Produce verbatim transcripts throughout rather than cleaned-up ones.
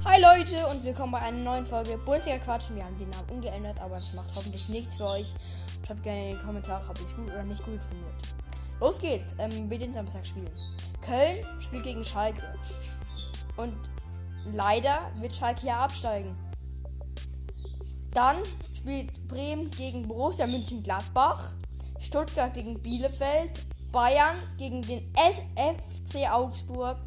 Hi Leute und willkommen bei einer neuen Folge Bundesliga Quatsch. Wir haben den Namen umgeändert, aber das macht hoffentlich nichts für euch. Schreibt gerne in die Kommentare, ob ihr es gut oder nicht gut findet. Los geht's, ähm, wir den Samstag spielen. Köln spielt gegen Schalke. Und leider wird Schalke hier absteigen. Dann spielt Bremen gegen Borussia Mönchengladbach. Stuttgart gegen Bielefeld. Bayern gegen den F C Augsburg.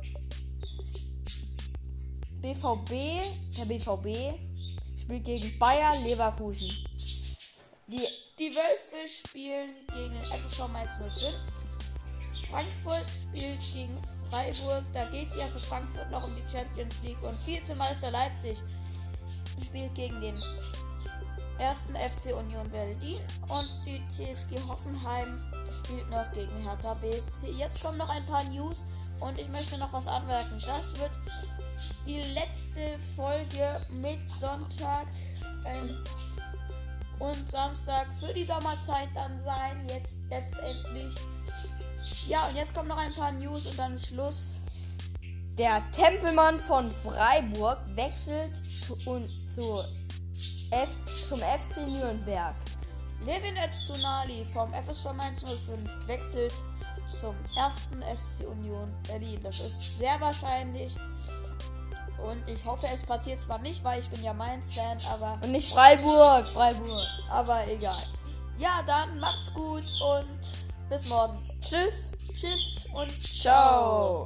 B V B, der B V B spielt gegen Bayer Leverkusen. Die, die Wölfe spielen gegen den F S V Mainz null fünf. Frankfurt spielt gegen Freiburg. Da geht es ja für Frankfurt noch um die Champions League. Und Vizemeister Leipzig spielt gegen den ersten F C Union Berlin. Und die T S G Hoffenheim spielt noch gegen Hertha B S C. Jetzt kommen noch ein paar News und ich möchte noch was anmerken. Das wird die letzte Folge mit Sonntag ähm, und Samstag für die Sommerzeit dann sein. Jetzt letztendlich. Ja, und jetzt kommen noch ein paar News und dann ist Schluss. Der Tempelmann von Freiburg wechselt zu, und, zu F, zum F C Nürnberg. Levin Öztunali vom F S V Mainz null fünf wechselt zum ersten F C Union Berlin. Das ist sehr wahrscheinlich. Und ich hoffe, es passiert zwar nicht, weil ich bin ja Mainz-Fan, aber... Und nicht Freiburg, Freiburg. Aber egal. Ja, dann macht's gut und bis morgen. Tschüss. Tschüss und Ciao.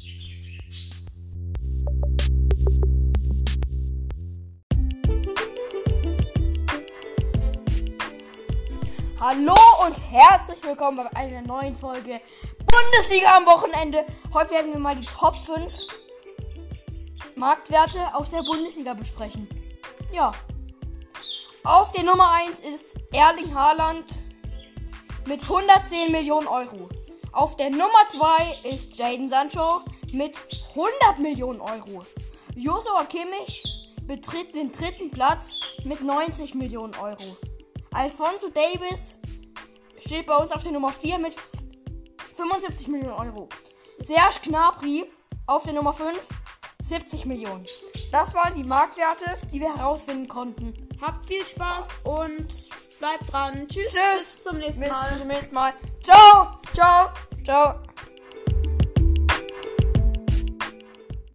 Hallo und herzlich willkommen bei einer neuen Folge Bundesliga am Wochenende. Heute werden wir mal die Top fünf Marktwerte aus der Bundesliga besprechen. Ja. Auf der Nummer eins ist Erling Haaland mit hundertzehn Millionen Euro. Auf der Nummer zwei ist Jadon Sancho mit hundert Millionen Euro. Joshua Kimmich betritt den dritten Platz mit neunzig Millionen Euro. Alphonso Davies steht bei uns auf der Nummer vier mit fünfundsiebzig Millionen Euro. Serge Gnabry auf der Nummer fünf, siebzig Millionen. Das waren die Marktwerte, die wir herausfinden konnten. Habt viel Spaß und bleibt dran. Tschüss, Tschüss. Bis zum nächsten Bis Mal. zum nächsten Mal. Ciao, ciao, ciao.